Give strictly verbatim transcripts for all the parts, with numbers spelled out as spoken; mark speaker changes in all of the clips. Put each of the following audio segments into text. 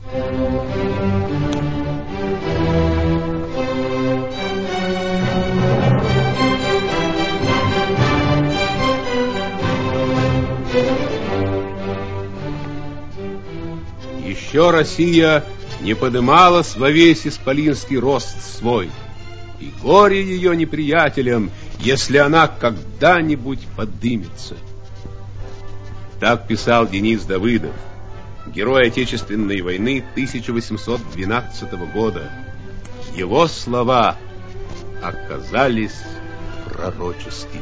Speaker 1: Еще Россия не подымалась во весь исполинский рост свой, и горе ее неприятелям, если она когда-нибудь подымется. Так писал Денис Давыдов, герой Отечественной войны тысяча восемьсот двенадцатого года. Его слова оказались пророческими.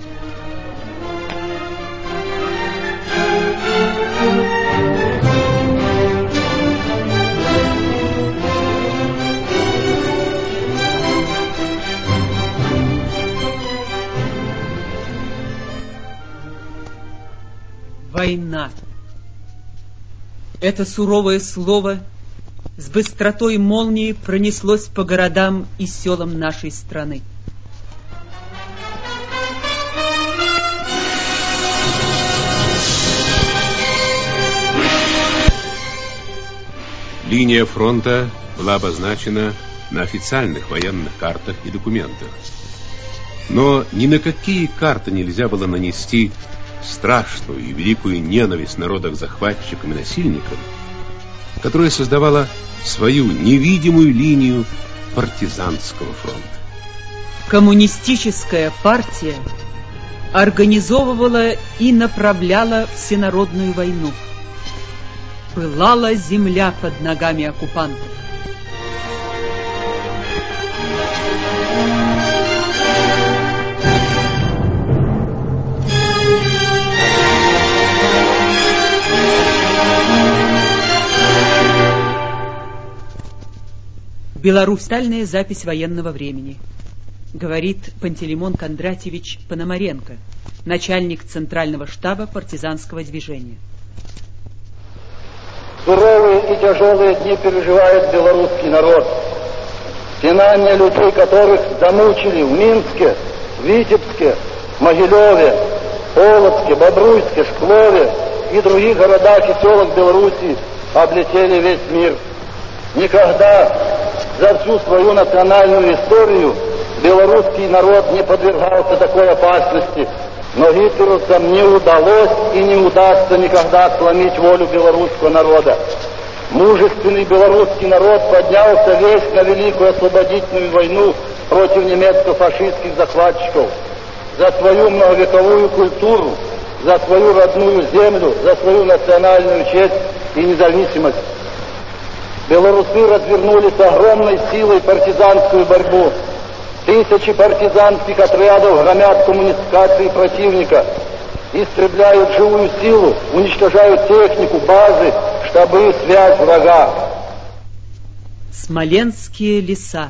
Speaker 2: Война. Это суровое слово с быстротой молнии пронеслось по городам и селам нашей страны.
Speaker 1: Линия фронта была обозначена на официальных военных картах и документах. Но ни на какие карты нельзя было нанести страшную и великую ненависть народа к захватчикам и насильникам, которая создавала свою невидимую линию партизанского фронта.
Speaker 2: Коммунистическая партия организовывала и направляла всенародную войну. Пылала земля под ногами оккупантов. Беларусь. Тальная запись военного времени. Говорит Пантелеймон Кондратьевич Пономаренко, начальник Центрального штаба партизанского движения.
Speaker 3: Суровые и тяжелые дни переживает белорусский народ. Стенания людей, которых замучили в Минске, Витебске, Могилеве, Полоцке, Бобруйске, Шклове и других городах и селах Беларуси, облетели весь мир. Никогда за всю свою национальную историю белорусский народ не подвергался такой опасности, но гитлеровцам не удалось и не удастся никогда сломить волю белорусского народа. Мужественный белорусский народ поднялся весь на великую освободительную войну против немецко-фашистских захватчиков. За свою многовековую культуру, за свою родную землю, за свою национальную честь и независимость. Белорусы развернули с огромной силой партизанскую борьбу. Тысячи партизанских отрядов громят коммуникации противника, истребляют живую силу, уничтожают технику, базы, штабы, связь врага.
Speaker 2: Смоленские леса.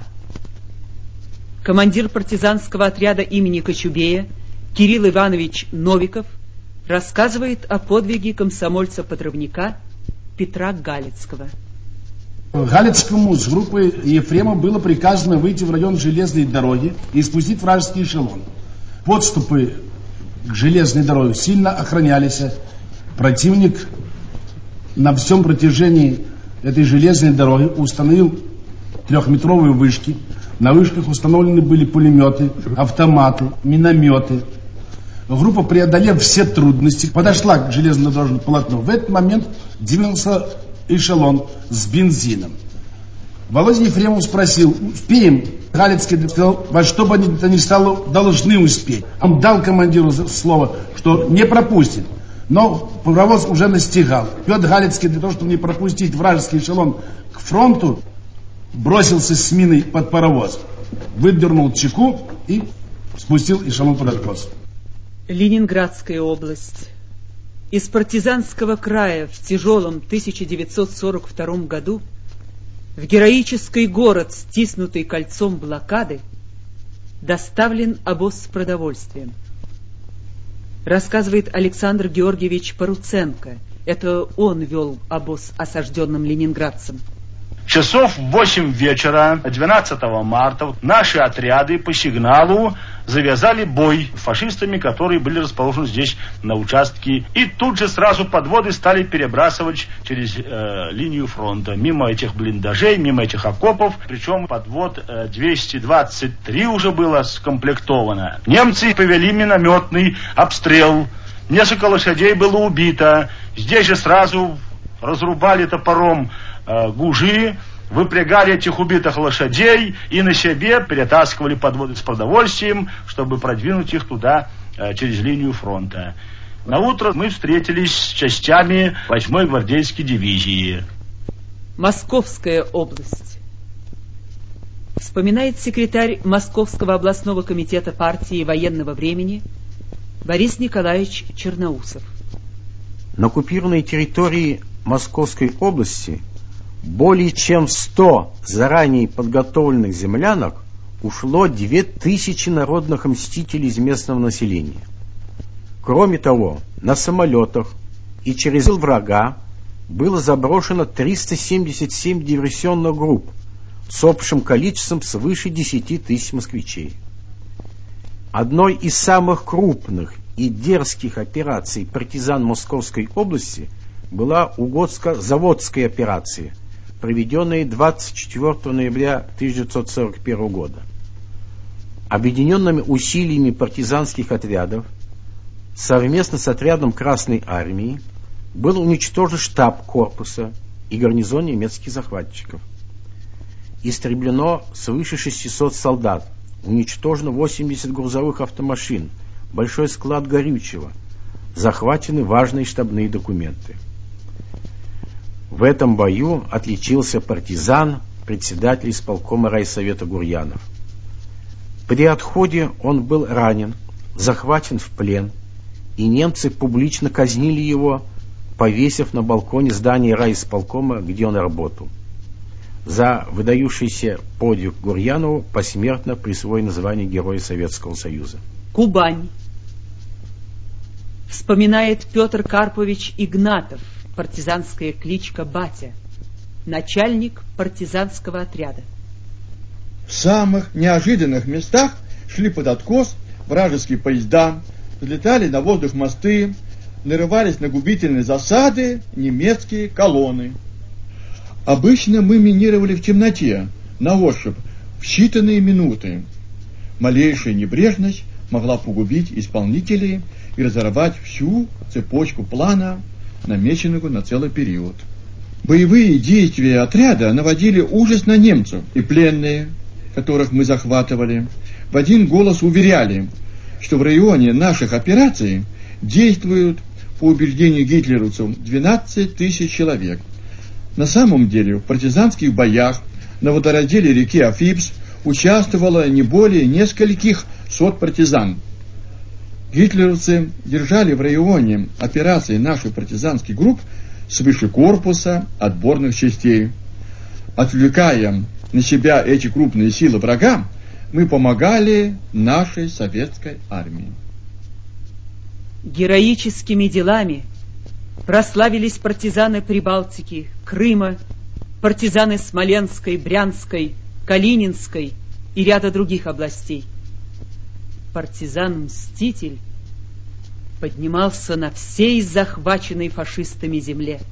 Speaker 2: Командир партизанского отряда имени Кочубея Кирилл Иванович Новиков рассказывает о подвиге комсомольца-подрывника Петра Галицкого.
Speaker 4: Галицкому с группой Ефрема было приказано выйти в район железной дороги и спустить вражеский эшелон. Подступы к железной дороге сильно охранялись. Противник на всем протяжении этой железной дороги установил трехметровые вышки. На вышках установлены были пулеметы, автоматы, минометы. Группа, преодолев все трудности, подошла к железнодорожному полотну. В этот момент двинулся эшелон с бензином. Володя Ефремов спросил: успеем? Галицкий сказал: во что бы это ни стало, должны успеть. Он дал командиру слово, что не пропустит. Но паровоз уже настигал. Петр Галицкий, для того, чтобы не пропустить вражеский эшелон к фронту, бросился с миной под паровоз, выдернул чеку и спустил эшелон под откос.
Speaker 2: Ленинградская область. Из партизанского края в тяжелом тысяча девятьсот сорок втором году в героический город, стиснутый кольцом блокады, доставлен обоз с продовольствием. Рассказывает Александр Георгиевич Поруценко. Это он вел обоз осажденным ленинградцам.
Speaker 5: Часов в восемь вечера двенадцатого марта наши отряды по сигналу завязали бой с фашистами, которые были расположены здесь на участке. И тут же сразу подводы стали перебрасывать через э, линию фронта. Мимо этих блиндажей, мимо этих окопов. Причем подвод э, двести двадцать три уже было скомплектовано. Немцы повели минометный обстрел. Несколько лошадей было убито. Здесь же сразу разрубали топором э, гужи, выпрягали этих убитых лошадей и на себе перетаскивали подводы с продовольствием, чтобы продвинуть их туда э, через линию фронта. На утро мы встретились с частями восьмой гвардейской дивизии.
Speaker 2: Московская область. Вспоминает секретарь Московского областного комитета партии военного времени Борис Николаевич Черноусов.
Speaker 6: На оккупированной территории Московской области более чем сто заранее подготовленных землянок ушло две тысячи народных мстителей из местного населения. Кроме того, на самолетах и через тыл врага было заброшено триста семьдесят семь диверсионных групп с общим количеством свыше десяти тысяч москвичей. Одной из самых крупных и дерзких операций партизан Московской области была Угодско-Заводская операция, проведенная двадцать четвёртого ноября тысяча девятьсот сорок первого года. Объединенными усилиями партизанских отрядов совместно с отрядом Красной Армии был уничтожен штаб корпуса и гарнизон немецких захватчиков. Истреблено свыше шестисот солдат, уничтожено восемьдесят грузовых автомашин, большой склад горючего, захвачены важные штабные документы. В этом бою отличился партизан, председатель исполкома райсовета Гурьянов. При отходе он был ранен, захвачен в плен, и немцы публично казнили его, повесив на балконе здания райисполкома, где он работал. За выдающийся подвиг Гурьянову посмертно присвоено звание Героя Советского Союза.
Speaker 2: Кубань. Вспоминает Петр Карпович Игнатов, партизанская кличка Батя, начальник партизанского отряда.
Speaker 7: В самых неожиданных местах шли под откос вражеские поезда, взлетали на воздух мосты, нарывались на губительные засады немецкие колонны. Обычно мы минировали в темноте, на ощупь, в считанные минуты. Малейшая небрежность могла погубить исполнителей и разорвать всю цепочку плана, намеченного на целый период. Боевые действия отряда наводили ужас на немцев, и пленные, которых мы захватывали, в один голос уверяли, что в районе наших операций действуют, по убеждению гитлеровцев, двенадцать тысяч человек. На самом деле в партизанских боях на водоразделе реки Афипс участвовало не более нескольких сот партизан. Гитлеровцы держали в районе операции наших партизанских групп свыше корпуса отборных частей. Отвлекая на себя эти крупные силы врага, мы помогали нашей советской армии.
Speaker 2: Героическими делами прославились партизаны Прибалтики, Крыма, партизаны Смоленской, Брянской, Калининской и ряда других областей. Партизан-мститель поднимался на всей захваченной фашистами земле.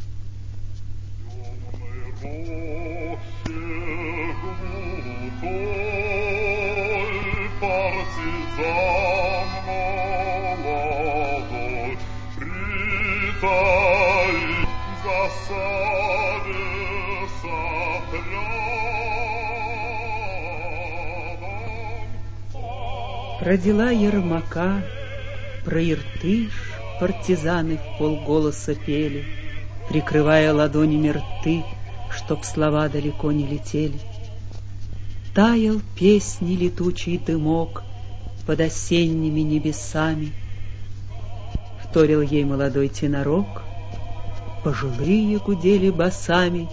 Speaker 2: Про дела Ермака, про Иртыш партизаны в полголоса пели, прикрывая ладонями рты, чтоб слова далеко не летели. Таял песни летучий дымок под осенними небесами. Вторил ей молодой тенорок, пожилые гудели басами.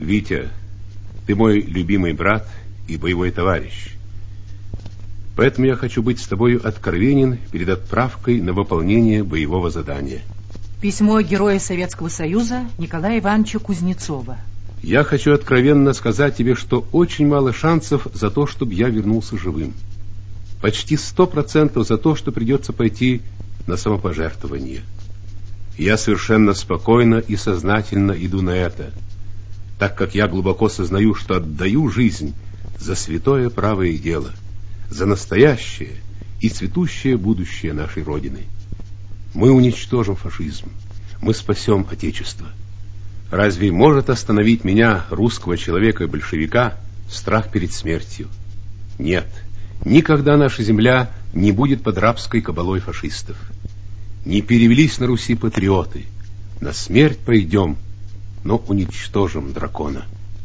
Speaker 1: Витя, ты мой любимый брат и боевой товарищ. Поэтому я хочу быть с тобою откровенен перед отправкой на выполнение боевого задания.
Speaker 8: Письмо Героя Советского Союза Николая Ивановича Кузнецова.
Speaker 1: Я хочу откровенно сказать тебе, что очень мало шансов за то, чтобы я вернулся живым. Почти сто процентов за то, что придется пойти на самопожертвование. Я совершенно спокойно и сознательно иду на это, так как я глубоко сознаю, что отдаю жизнь за святое правое дело, за настоящее и цветущее будущее нашей Родины. Мы уничтожим фашизм, мы спасем Отечество. Разве может остановить меня, русского человека и большевика, страх перед смертью? Нет, никогда наша земля не будет под рабской кабалой фашистов. Не перевелись на Руси патриоты. На смерть пойдем, но уничтожим дракона.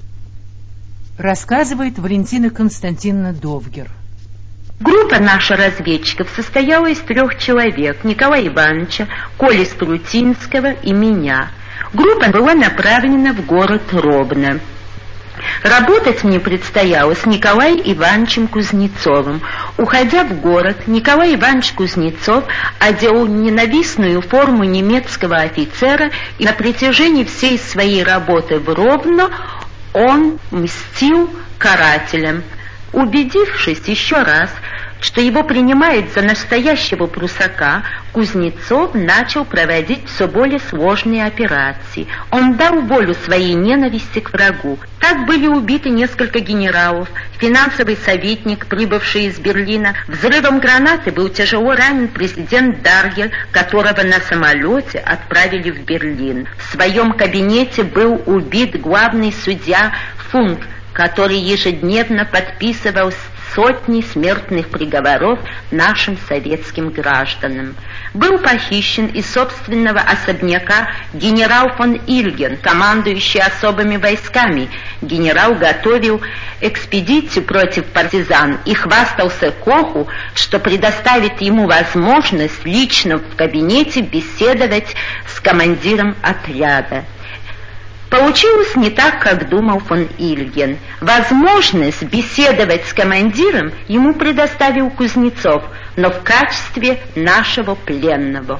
Speaker 8: Рассказывает Валентина Константиновна Довгер.
Speaker 9: Группа наша разведчиков состояла из трех человек: Николая Ивановича, Коли Струтинского и меня. Группа была направлена в город Робно. Работать мне предстояло с Николаем Ивановичем Кузнецовым. Уходя в город, Николай Иванович Кузнецов одел ненавистную форму немецкого офицера, и на протяжении всей своей работы в Робно он мстил карателям. Убедившись еще раз, что его принимают за настоящего прусака, Кузнецов начал проводить все более сложные операции. Он дал волю своей ненависти к врагу. Так были убиты несколько генералов, финансовый советник, прибывший из Берлина. Взрывом гранаты был тяжело ранен президент Дарьер, которого на самолете отправили в Берлин. В своем кабинете был убит главный судья Функ, который ежедневно подписывал сотни смертных приговоров нашим советским гражданам. Был похищен из собственного особняка генерал фон Ильген, командующий особыми войсками. Генерал готовил экспедицию против партизан и хвастался Коху, что предоставит ему возможность лично в кабинете беседовать с командиром отряда. Получилось не так, как думал фон Ильген. Возможность беседовать с командиром ему предоставил Кузнецов, но в качестве нашего пленного.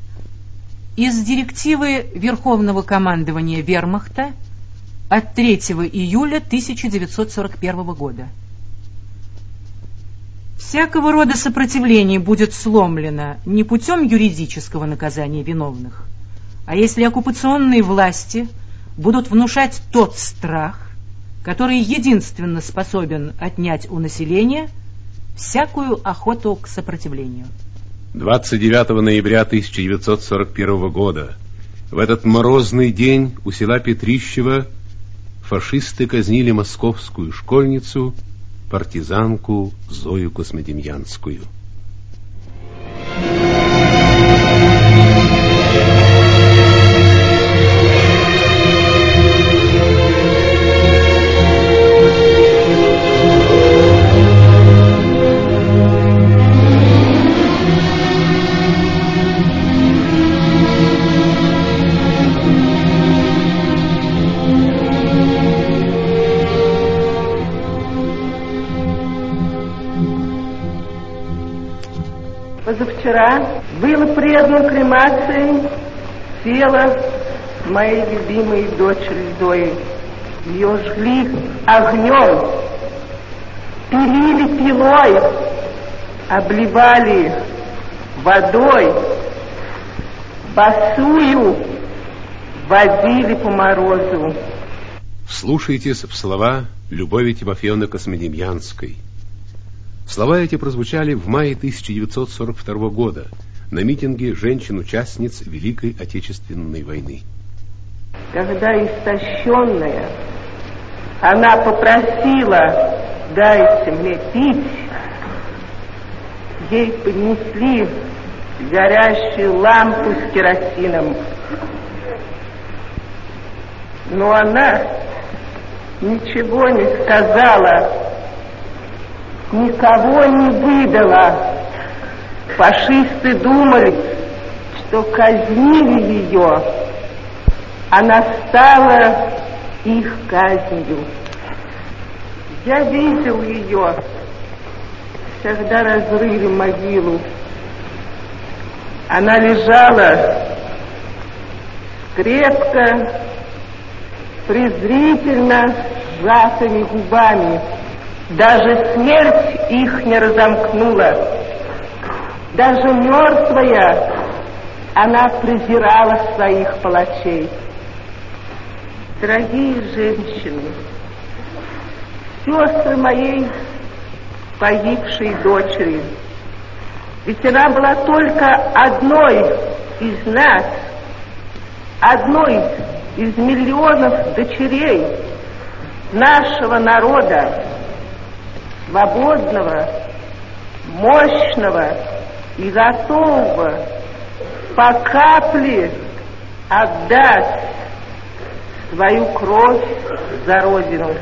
Speaker 8: Из директивы Верховного командования Вермахта от третьего июля тысяча девятьсот сорок первого года. Всякого рода сопротивление будет сломлено не путем юридического наказания виновных, а если оккупационные власти будут внушать тот страх, который единственно способен отнять у населения всякую охоту к сопротивлению.
Speaker 1: двадцать девятого ноября тысяча девятьсот сорок первого года, в этот морозный день у села Петрищево фашисты казнили московскую школьницу, партизанку Зою Космодемьянскую.
Speaker 10: Позавчера было предано кремации тело моей любимой дочери Зои. Ее жгли огнем, пилили пилой, обливали водой, босую возили по морозу.
Speaker 1: Вслушайтесь в слова Любови Тимофеевны Космодемьянской. Слова эти прозвучали в мае тысяча девятьсот сорок второго года на митинге женщин-участниц Великой Отечественной войны.
Speaker 10: Когда истощенная, она попросила: «Дайте мне пить», ей поднесли горящую лампу с керосином. Но она ничего не сказала, никого не выдала. Фашисты думали, что казнили ее. Она стала их казнью. Я видел ее, когда разрыли могилу. Она лежала крепко, презрительно сжатыми губами. Даже смерть их не разомкнула. Даже мертвая она презирала своих палачей. Дорогие женщины, сестры моей погибшей дочери, ведь она была только одной из нас, одной из миллионов дочерей нашего народа, свободного, мощного и готового по капле отдать свою кровь за Родину.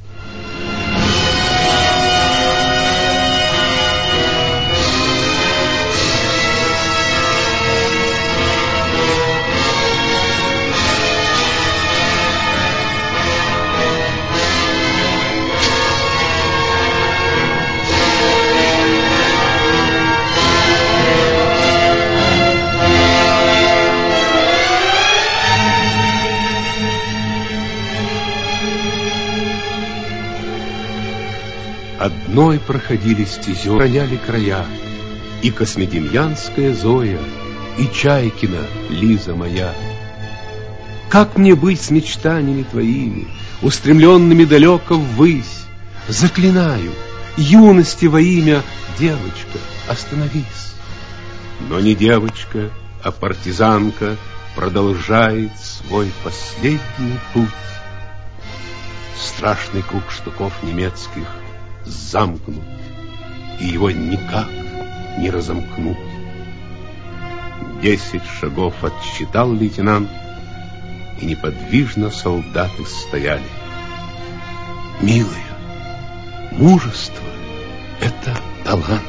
Speaker 1: Одной проходили стезю, роняли края, и Космодемьянская Зоя, и Чайкина Лиза моя. Как мне быть с мечтаниями твоими, устремленными далеко ввысь? Заклинаю, юности во имя, девочка, остановись. Но не девочка, а партизанка продолжает свой последний путь. Страшный круг штыков немецких замкнут, и его никак не разомкнуть. Десять шагов отсчитал лейтенант, и неподвижно солдаты стояли. Милая, мужество — это талант.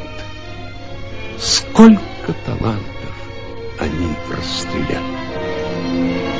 Speaker 1: Сколько талантов они расстреляли!